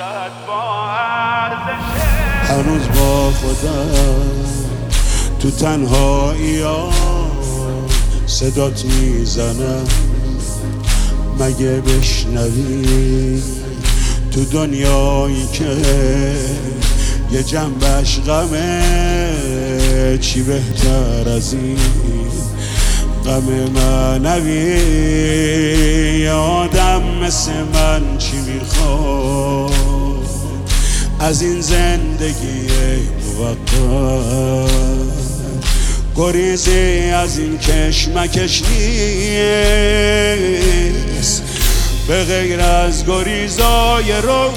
هنوز با خودم تو تنهایی ها صدات میزنم، مگه بشنوی تو دنیایی که یه جنبش غمه، چی بهتر از این غم معنوی؟ یه آدم مثل من چی میخواد از این زندگی موقت؟ گریزی از این کشمکش نیست به غیر از گریزای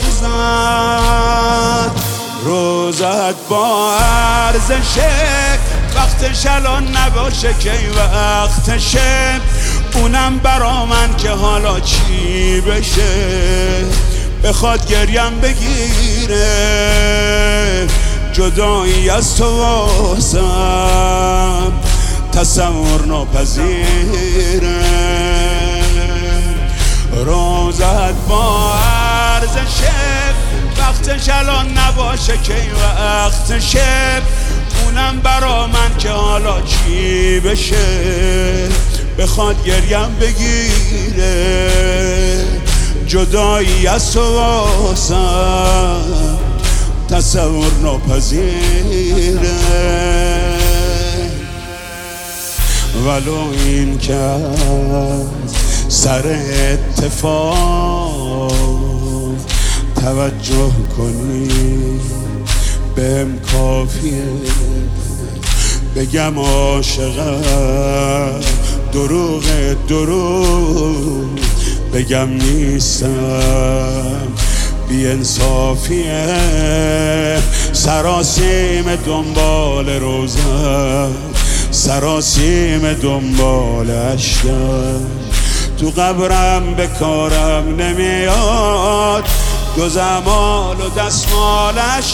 روزت با ارزشه. وقتش الان نباشه که وقتشه، اونم برا من که حالا چی بشه. بخواد گریم بگیره جدایی از تو واسم تصور ناپذیره. روزت با ارزشه، وقتش الان نباشه که وقتشه، اونم برا من که حالا چی بشه. بخواد گریم بگیره جدایی از تو واسم تصور ناپذیره. ولو این که از سر اتفاق توجه کنی بهم کافیه. بگم عاشقم دروغ بگم نیستم بی انصافیه. سراسیم دنبال روزم، سراسیم دنبال عشقم، تو قبرم به کارم نمیاد جز اعمال و دستمال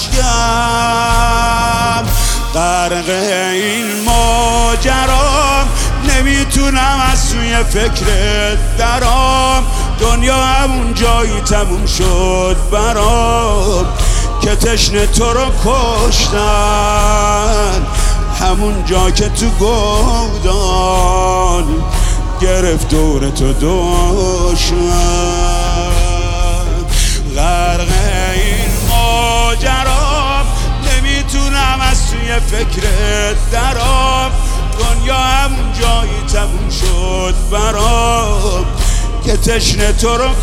اشکم. غرق این ماجرام نمیتونم از توی فکرت درام. دنیا همون جایی تموم شد برام که تشنه تو رو کشتن، همون جا که تو گودان گرفت دور تو دشمن. غرق این ماجرام نمیتونم از توی فکرت درام. دنیا همون جایی تموم شد برام که تشنه تو رو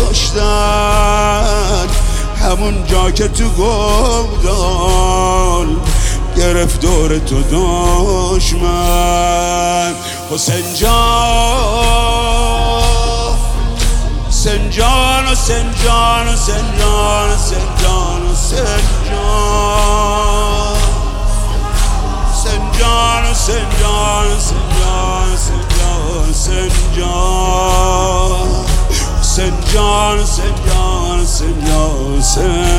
کشتن، همون جا که تو گودان گرفت دور تو دشمن. حسین جان، حسین جان، حسین جان، حسین جان، حسین جان، حسین جان، حسین جان، حسین جان، حسین جان، حسین جان، حسین جان، حسین جان، حسین جان، حسین